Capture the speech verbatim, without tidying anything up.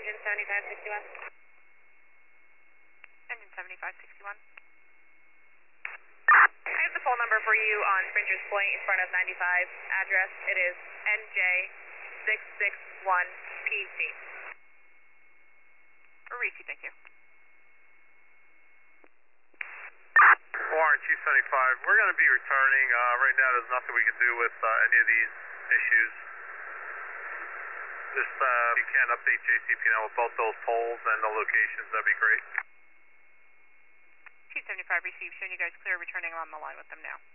engine seventy-five sixty-one. Engine seventy-five sixty-one. I have the phone number for you on Springer's Point in front of ninety-five. Address, it is N J six six one P C. Receive, thank you. Warren two seventy-five, we're going to be returning. Uh, right now there's nothing we can do with uh, any of these issues. Just uh, if you can update J C P now with both those poles and the locations, that'd be great. two seventy-five, receive, showing you guys clear, returning on the line with them now.